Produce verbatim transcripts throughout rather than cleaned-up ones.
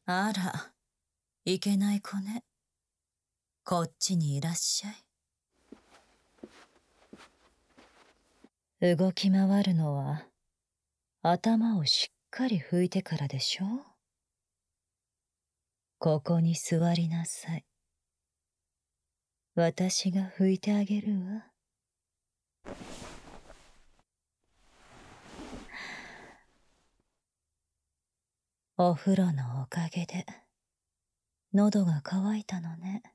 あら、いけない子ね。こっちにいらっしゃい。動き回るのは頭をしっかり拭いてからでしょ。ここに座りなさい。私が拭いてあげるわ。お風呂のおかげで喉が渇いたのね。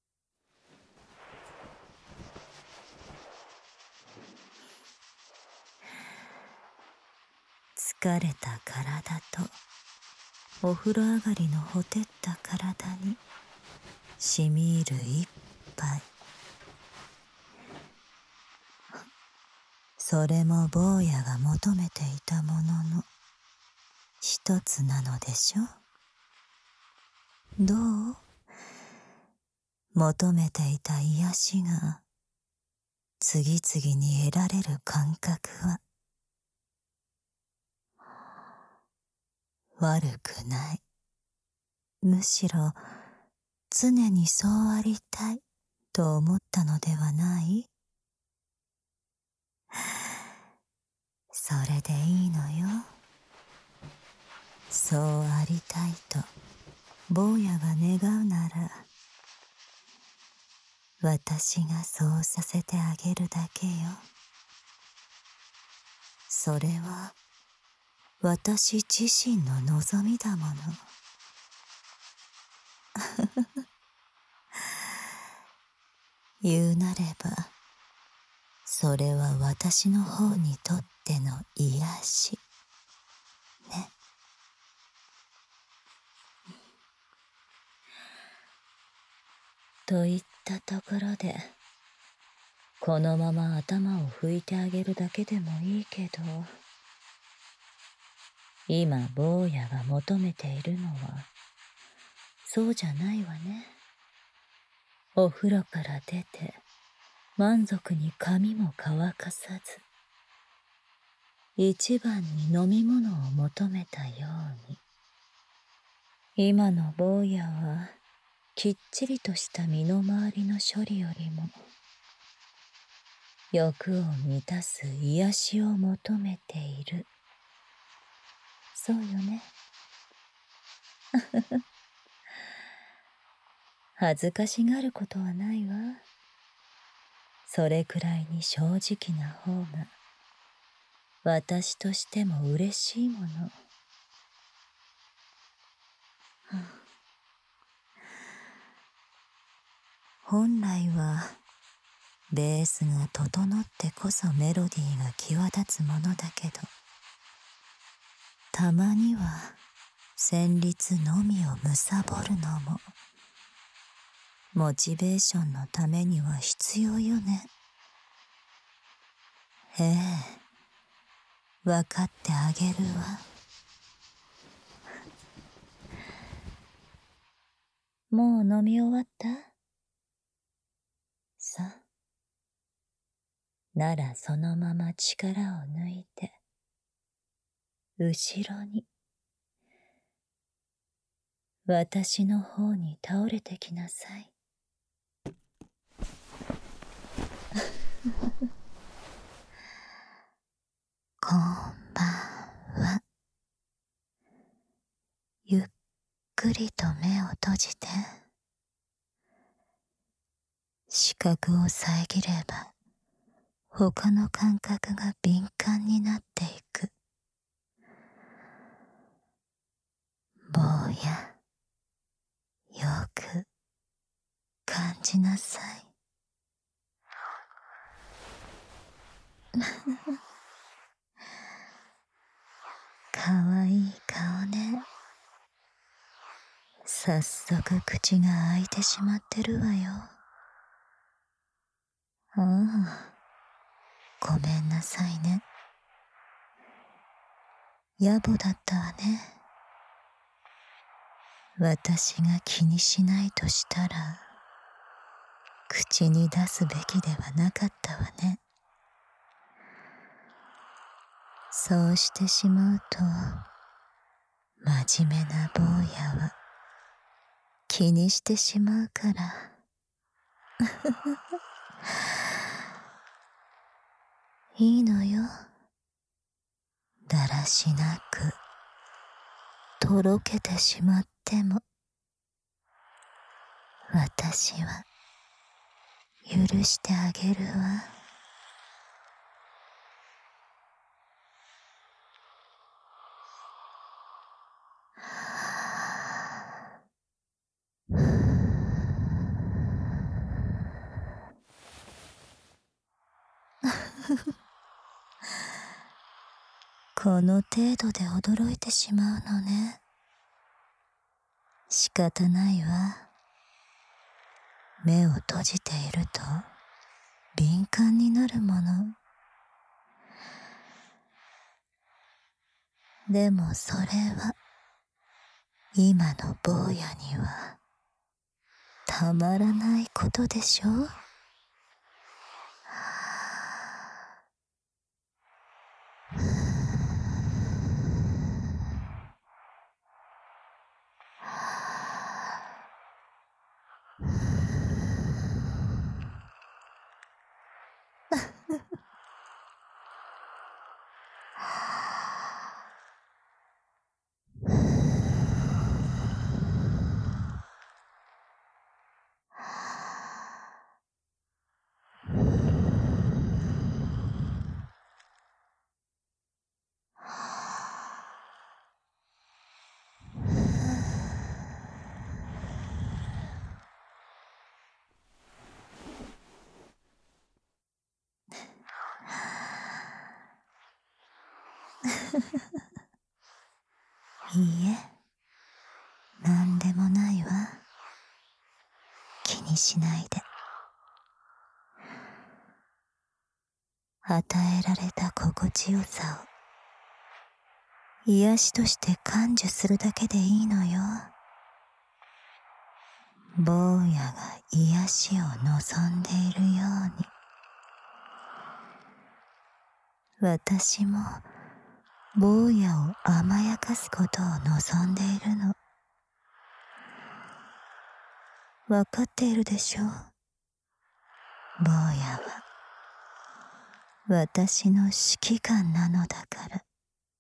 疲れた体とお風呂上がりのほてった体にしみ入る一杯。それも坊やが求めていたものの一つなのでしょ。どう？求めていた癒しが次々に得られる感覚は悪くない。むしろ常にそうありたいと思ったのではない？それでいいのよ。そうありたいと坊やが願うなら、私がそうさせてあげるだけよ。それは私自身の望みだもの。言うなれば、それは私の方にとっての癒しね。といったところで、このまま頭を拭いてあげるだけでもいいけど、今坊やが求めているのはそうじゃないわね。お風呂から出て満足に髪も乾かさず、一番に飲み物を求めたように、今の坊やはきっちりとした身の回りの処理よりも欲を満たす癒しを求めている。そうよね。恥ずかしがることはないわ。それくらいに正直な方が私としても嬉しいもの。本来はベースが整ってこそメロディーが際立つものだけど、たまには旋律のみを貪るのもモチベーションのためには必要よね。ええ、わかってあげるわ。もう飲み終わった？さあ。ならそのまま力を抜いて、後ろに、私の方に倒れてきなさい。こんばんは。ゆっくりと目を閉じて、視覚を遮れば他の感覚が敏感になっていく。坊や、よく感じなさい。かわいい顔ね。早速口が開いてしまってるわよ。ああ、ごめんなさいね。野暮だったわね。私が気にしないとしたら、口に出すべきではなかったわね。そうしてしまうと、真面目な坊やは気にしてしまうから。いいのよ。だらしなく、とろけてしまっても、私は、許してあげるわ。この程度で驚いてしまうのね。仕方ないわ。目を閉じていると敏感になるもの。でもそれは今の坊やにはたまらないことでしょ。いいえ、なんでもないわ。気にしないで。与えられた心地よさを癒しとして感受するだけでいいのよ。坊やが癒しを望んでいるように、私も坊やを甘やかすことを望んでいるの。わかっているでしょう。坊やは私の指揮官なのだから。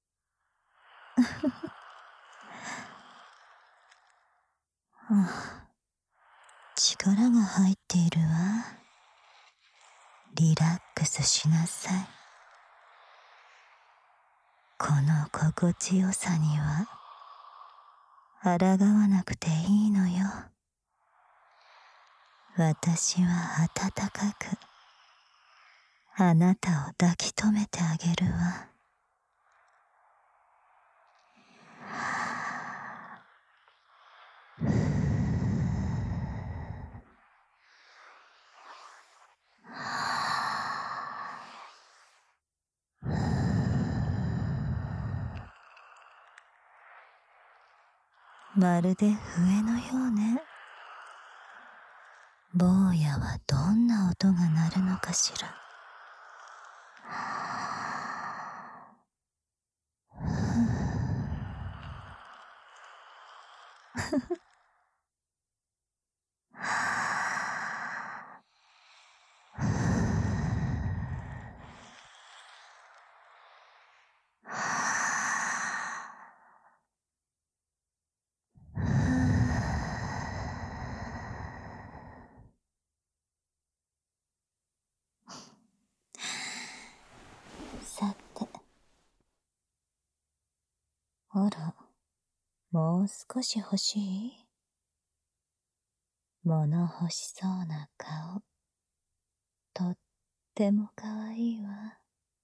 ああ、力が入っているわ。リラックスしなさい。この心地よさには抗わなくていいのよ。私は温かくあなたを抱き留めてあげるわ。まるで笛のようね。坊やはどんな音が鳴るのかしら。さて、あら、もう少し欲しい？物欲しそうな顔、とってもかわいいわ。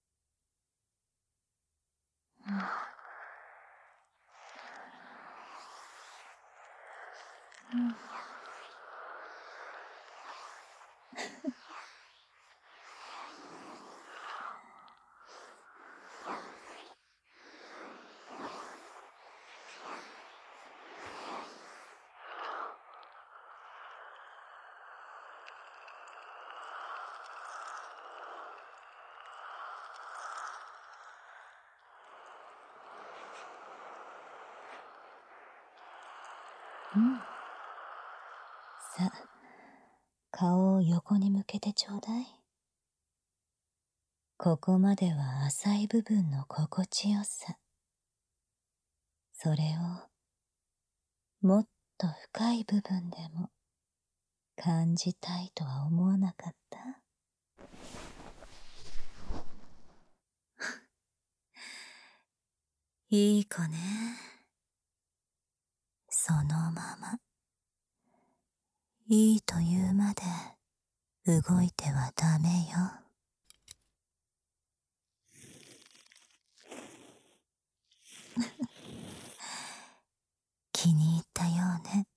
うん。うん。 顔を横に向けてちょうだい。ここまでは浅い部分の心地よさ。それをもっと深い部分でも感じたいとは思わなかった？いい子ね。そのまま。いいというまで動いてはダメよ。気に入ったようね。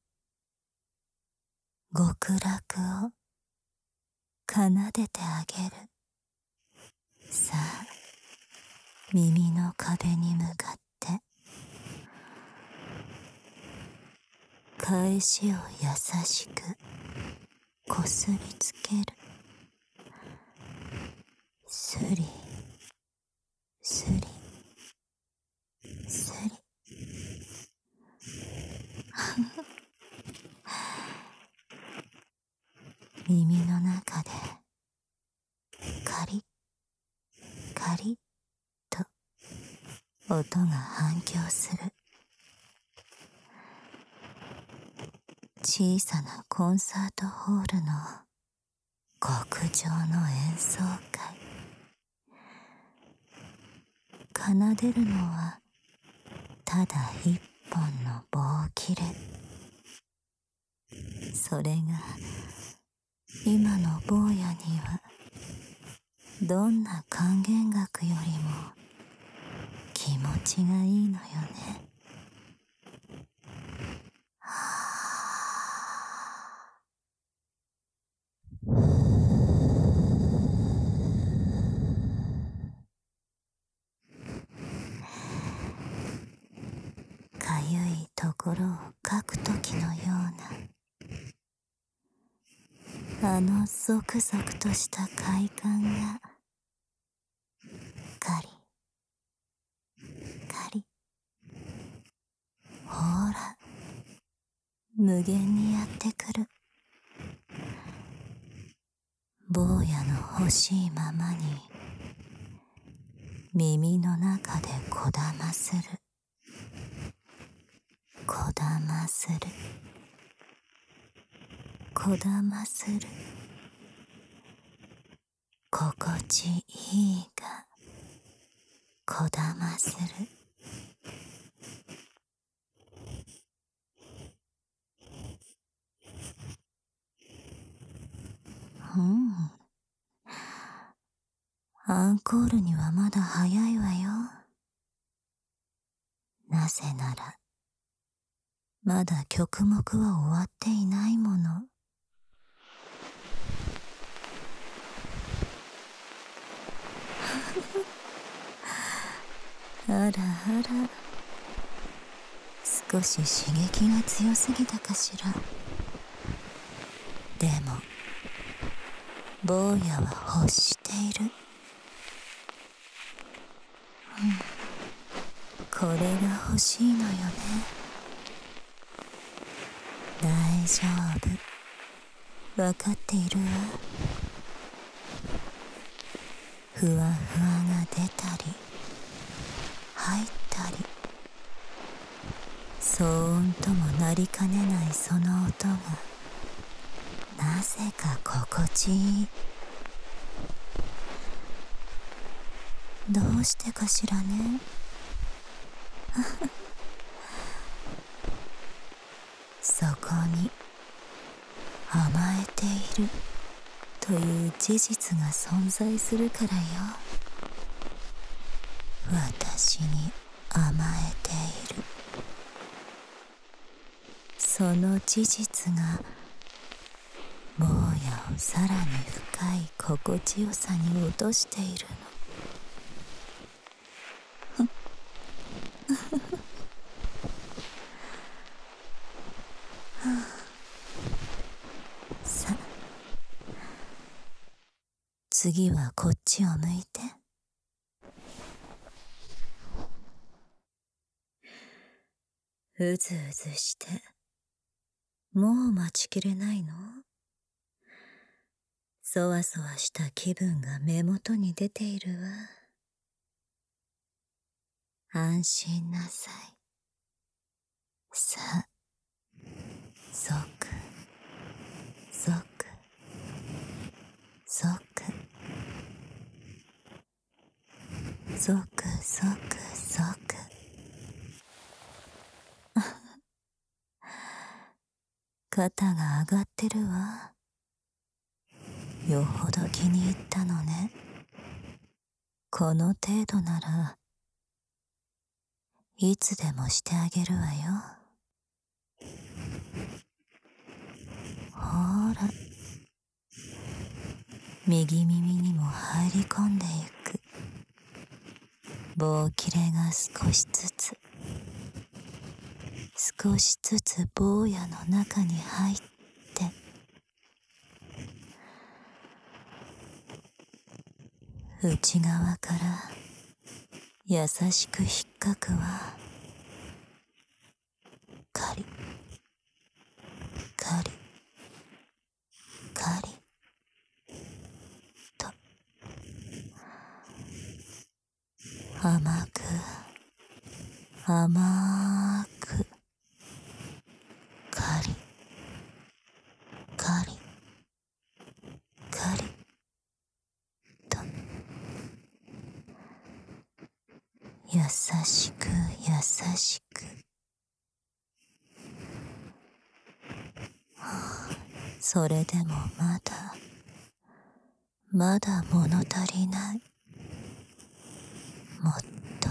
極楽を奏でてあげる。さあ、耳の壁に向かって返しを優しくこすりつける。すりすりすり耳の中でカリッカリッと音が反響する。小さなコンサートホールの極上の演奏会。奏でるのはただ一本の棒切れ。それが今の坊やにはどんな管弦楽よりも気持ちがいいのよね。はあ、かゆいところをかくときのようなあのゾクゾクとした快感がカリカリ。ほら、無限にやってくる。坊やの欲しいままに耳の中でこだまする。こだまする。こだまする。心地いいがこだまする。うん。アンコールにはまだ早いわよ。なぜなら、まだ曲目は終わっていないもの。あらあら、少し刺激が強すぎたかしら。でも、坊やは欲している。うん、これが欲しいのよね。大丈夫、わかっているわ。ふわふわが出たり入ったり、騒音ともなりかねないその音がなぜか心地いい。どうしてかしらね。そこに甘えているという事実が存在するからよ。私に甘えている。その事実が坊やをさらに深い心地よさに落としているの。さ、次はこっちを向いて。うずうずしてもう待ちきれないの？ そわそわした気分が目元に出ているわ。安心なさい。さあ、そく、そく、そく、そくそくそく。肩が上がってるわ。よほど気に入ったのね。この程度ならいつでもしてあげるわよ。ほら、右耳にも入り込んでいく。棒切れが少しずつ少しずつ坊やの中に入って、内側から優しく引っかくわ。カリカリカリと甘く甘くカリカリカリと優しく優しく。それでもまだまだ物足りない。もっと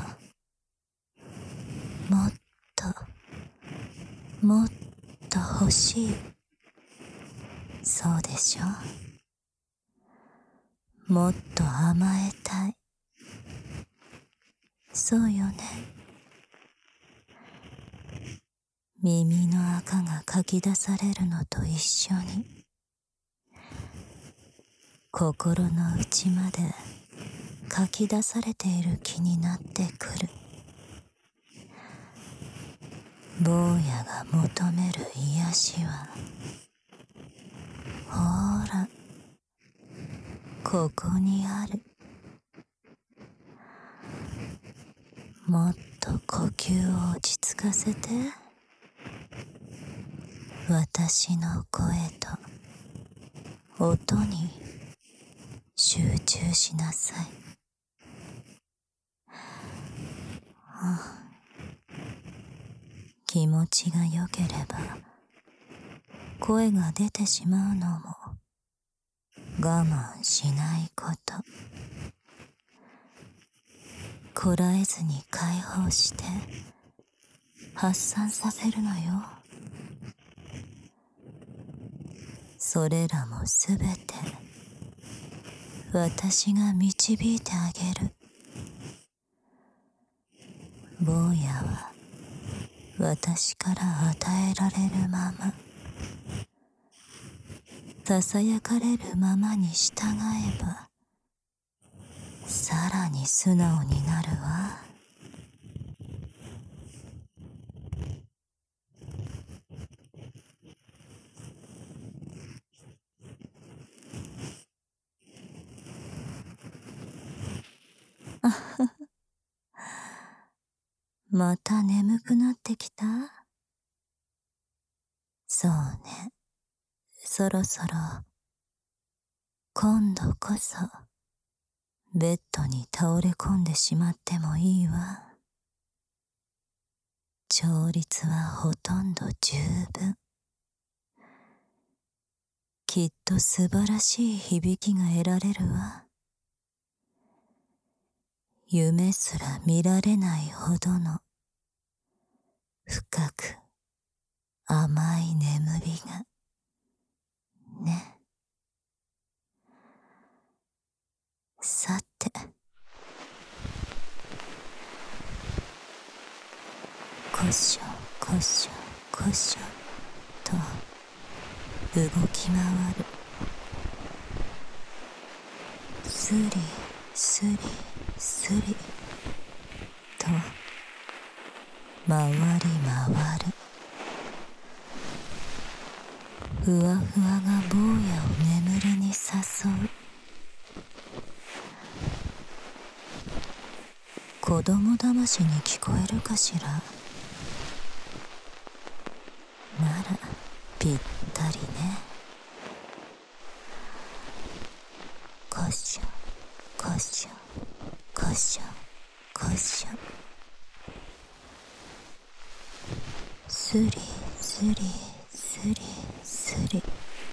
もっともっと欲しい。そうでしょ。もっと甘えたい。そうよね。耳の垢がかき出されるのと一緒に心の内までかき出されている気になってくる。坊やが求める癒しは、ほらここにある。もっと呼吸を落ち着かせて。私の声と音に集中しなさい。はあ、気持ちが良ければ声が出てしまうのも我慢しないこと。こらえずに解放して発散させるのよ。それらもすべて私が導いてあげる。坊やは私から与えられるまま、ささやかれるままに従えば、さらに素直になるわ。あはは。また眠くなってきた？そうね。そろそろ今度こそベッドに倒れ込んでしまってもいいわ。調律はほとんど十分。きっと素晴らしい響きが得られるわ。夢すら見られないほどの深く甘い眠りがね。さて、こしょこしょこしょと動き回る。スリスリスリと回り回る。ふわふわが坊やを眠りに誘う。 子供騙しに聞こえるかしら。ならぴったりね。こしょこしょこしょこしょ、すりすりすりすり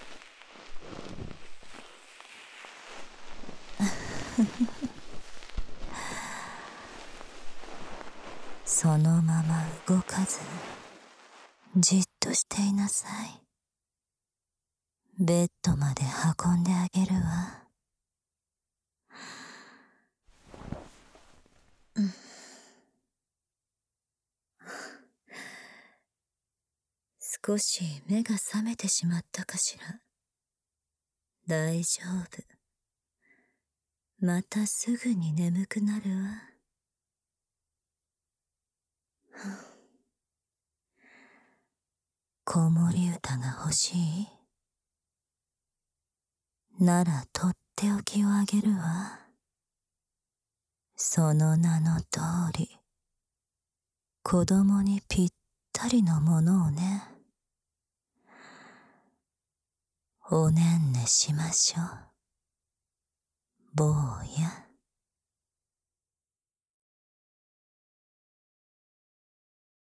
そのまま動かずじっとしていなさい。ベッドまで運んであげるわ。うん、少し目が覚めてしまったかしら。大丈夫。またすぐに眠くなるわ。子守歌が欲しい？ならとっておきをあげるわ。その名の通り、子供にぴったりのものをね。おねんねしましょう、坊や。